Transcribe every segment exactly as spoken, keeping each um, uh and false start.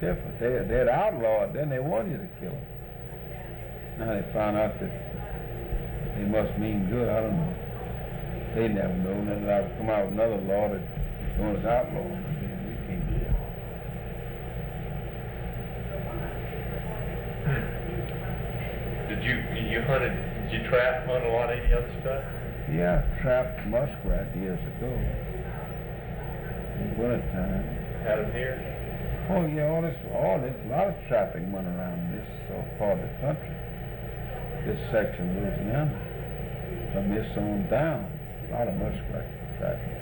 different. They, they'd outlawed, then they wanted you to kill them. Now they found out that they must mean good, I don't know. They never know, and then they'll come out with another law that is going to outlaw them, and then we can't do it. Did you, you hunted, did you trap, hunt a lot of any other stuff? Yeah, I trapped muskrat years ago. In the wintertime. Out of here? Oh yeah, all this, all this, a lot of trapping went around this uh, part of the country. This section of Louisiana. From this on down, a lot of muskrat trapping.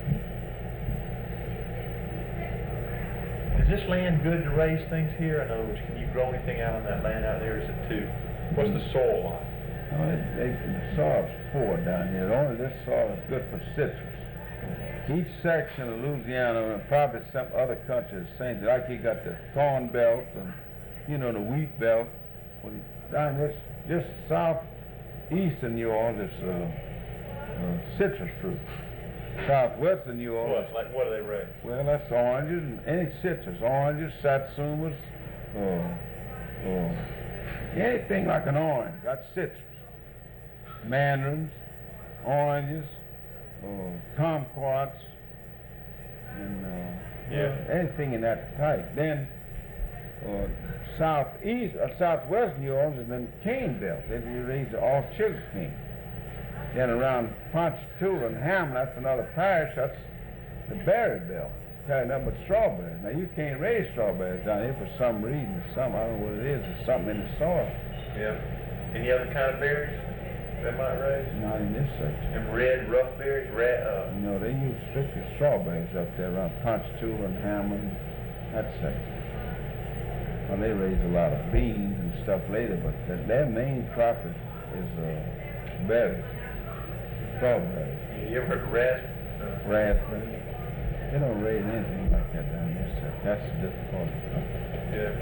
Is this land good to raise things here? In other words, can you grow anything out on that land out there? Is it too? What's the soil like? Oh, it, it, the soil's poor down here. Only this soil is good for citrus. Each section of Louisiana, and probably some other countries, same. Like you got the corn belt and, you know, the wheat belt. Well, down this, just southeast of New Orleans is uh, uh, citrus fruit. Southwest of New Orleans. What? Like what do they raise? Well, that's oranges and any citrus. Oranges, satsumas, or, or anything like an orange. Got citrus. Mandarins, oranges, uh, kumquats, and uh, yeah. well, anything in that type. Then uh, southeast, uh, southwest New Orleans, and then cane belt. They raise all sugar cane. Then around Ponchatoula and Hamlin, that's another parish. That's the berry belt. Carrying nothing but strawberries. Now you can't raise strawberries down here for some reason. Some I don't know what it is. There's something in the soil. Yeah. Any other kind of berries they might raise? Not in this section. And red rough berries, red. Uh, No, they use strictly strawberries up there around Ponchatoula and Hamlin, that section. Well, they raise a lot of beans and stuff later, but the, their main crop is, is uh, berries, strawberries, you ever heard of rasp? Uh, raspberries. They don't raise anything like that down this section. That's the different part of the country. yeah.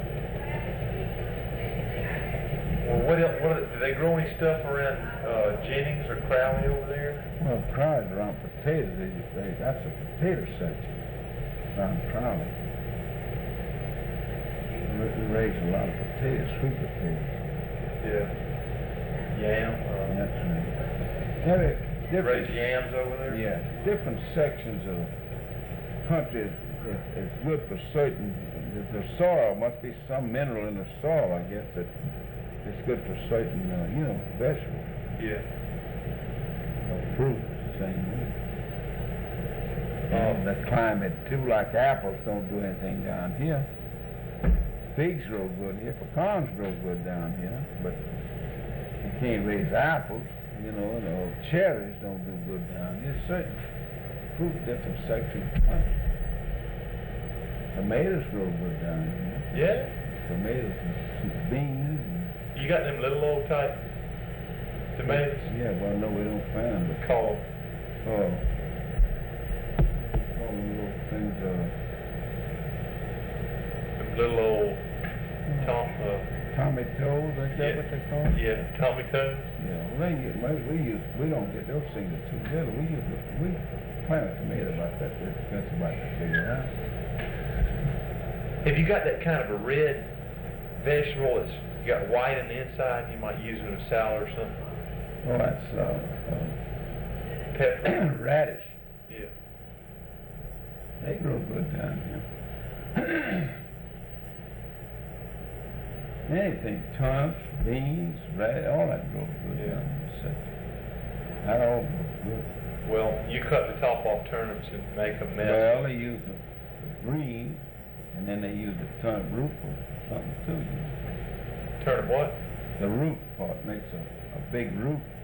Well, what else? What do they grow any stuff around uh, Jennings or Crowley over there? Well, Crowley's around potatoes. They, they, that's a potato section around Crowley. We we raise a lot of potatoes, sweet potatoes. Yeah. Yam. Uh, That's right. Every, different, raise yams over there. yeah, different sections of country is, is, is good for certain. The, the soil must be some mineral in the soil, I guess, that it's good for certain, uh, you know, vegetables. Yeah. Or fruits, same way. Um, the climate too, like apples don't do anything down here. Figs grow good here, pecans grow good down here, but you can't raise apples, you know, and or cherries don't do good down here. Certain fruit, different sections of the country. Tomatoes grow good down here. Yeah. Tomatoes and beans. And, You got them little old type tomatoes? yeah, well, no, we don't plant them, but Called. oh, all them little things, uh, Them little old tom. Uh, Tommy toes, is that Yeah. what they call them? yeah. Tommy toes. Yeah, well, they get, maybe we use, we don't get those things too little. We use, we plant a tomato about that, it's expensive about that figure out. Have you got that kind of a red vegetable that's you got white on the inside? You might use it in a salad or something. Oh, that's, uh, Pepper. uh, radish. Yeah. They grow good down here. Anything, turnips, beans, radish, all that grows good Yeah. down in this section. That all grows good. Well, you cut the top off turnips and make a mess. Well, they use the, the green, and then they use the turnip root or something too. Turnip what? The root part makes a, a big root